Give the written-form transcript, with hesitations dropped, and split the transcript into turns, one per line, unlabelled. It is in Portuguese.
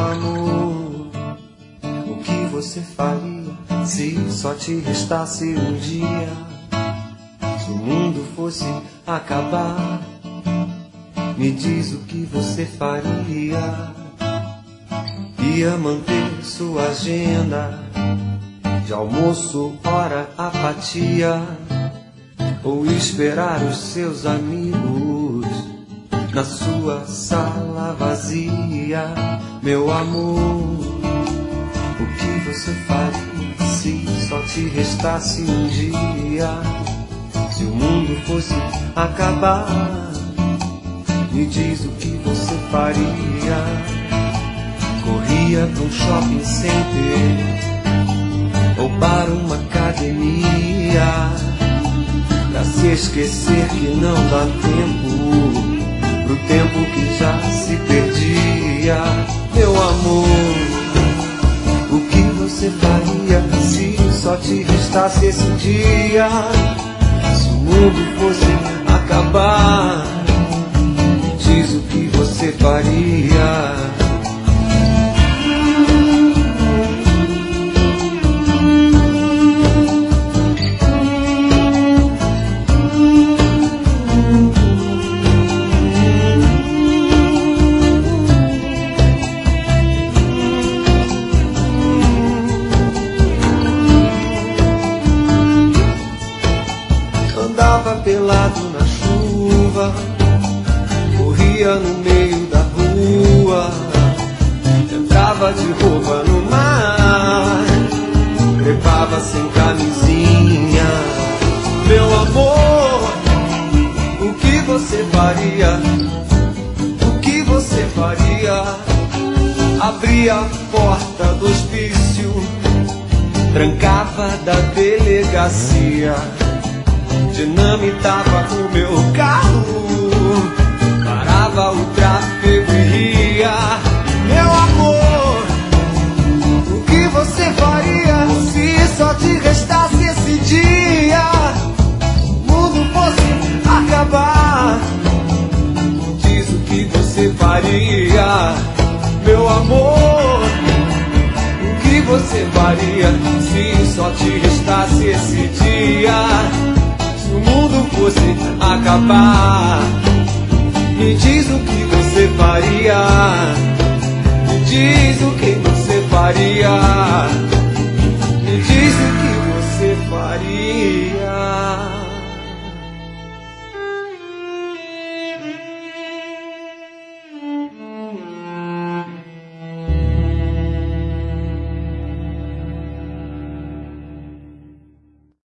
amor, o que você faria se só te restasse um dia? Se o mundo fosse acabar, me diz o que você faria. Ia manter sua agenda de almoço, hora, apatia, ou esperar os seus amigos na sua sala vazia? Meu amor, o que você faria se só te restasse um dia? Se o mundo fosse acabar, me diz o que você faria. Corria pra um shopping center ou para uma academia, pra se esquecer que não dá tempo pro tempo que já se perdia. Meu amor, o que você faria se só te restasse esse dia? Se o mundo fosse acabar, me diz o que você faria. Andava pelado na chuva, corria no meio da rua, entrava de roupa no mar, trepava sem camisinha. Meu amor, o que você faria? O que você faria? Abria a porta do hospício, trancava da delegacia, dinamitava o meu carro, parava o tráfego e ria. Meu amor, o que você faria se só te restasse esse dia? O mundo fosse acabar, diz o que você faria. Meu amor, o que você faria se só te restasse esse dia? Se o mundo fosse acabar, me diz o que você faria. Me diz o que você faria. Me diz o que você faria.